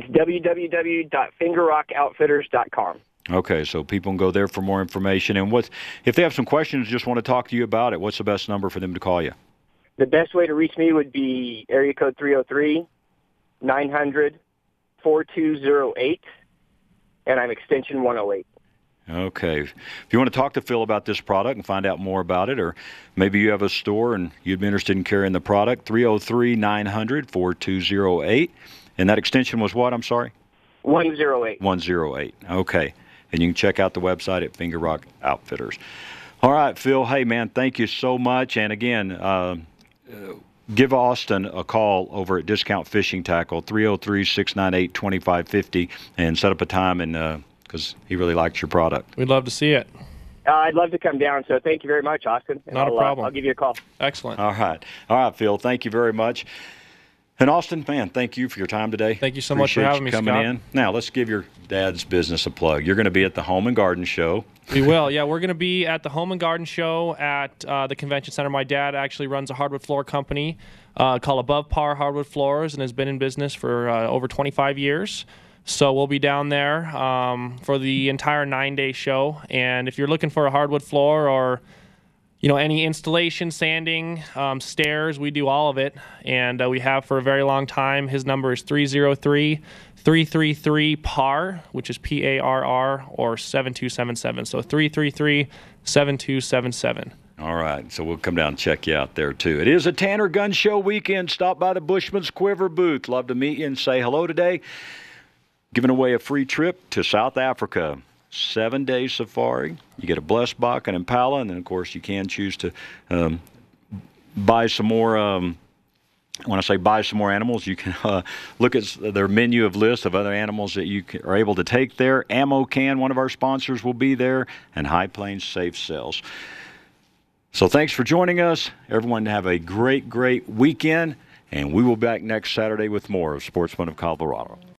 www.fingerrockoutfitters.com. Okay, so people can go there for more information. And if they have some questions, just want to talk to you about it, what's the best number for them to call you? The best way to reach me would be area code 303-900-4208, and I'm extension 108. Okay. If you want to talk to Phil about this product and find out more about it, or maybe you have a store and you'd be interested in carrying the product, 303-900-4208. And that extension was what, I'm sorry? 108. 108. Okay. And you can check out the website at Finger Rock Outfitters. All right, Phil. Hey, man, thank you so much. And again, give Austin a call over at Discount Fishing Tackle, 303-698-2550, and set up a time, and because he really likes your product. We'd love to see it. I'd love to come down, so thank you very much, Austin. And Not a problem. I'll give you a call. Excellent. All right, Phil, thank you very much. And Austin, man, thank you for your time today. Thank you so much for having me, coming Scott. in. Now, let's give your dad's business a plug. You're going to be at the Home and Garden Show. We will, yeah. We're going to be at the Home and Garden Show at the Convention Center. My dad actually runs a hardwood floor company called Above Par Hardwood Floors and has been in business for over 25 years. So we'll be down there for the entire 9-day show. And if you're looking for a hardwood floor or any installation, sanding, stairs, we do all of it. And we have for a very long time. His number is 303-333-PAR, which is PARR, or 7277. So 333-7277. All right, so we'll come down and check you out there, too. It is a Tanner Gun Show weekend. Stop by the Bushman's Quiver booth. Love to meet you and say hello today. Giving away a free trip to South Africa. 7-day safari. You get a blessed buck, an impala, and then, of course, you can choose to buy some more. When I say buy some more animals, you can look at their menu of list of other animals that you are able to take there. Ammo Can, one of our sponsors, will be there, and High Plains Safe Sales. So thanks for joining us. Everyone have a great, great weekend, and we will be back next Saturday with more of Sportsman of Colorado.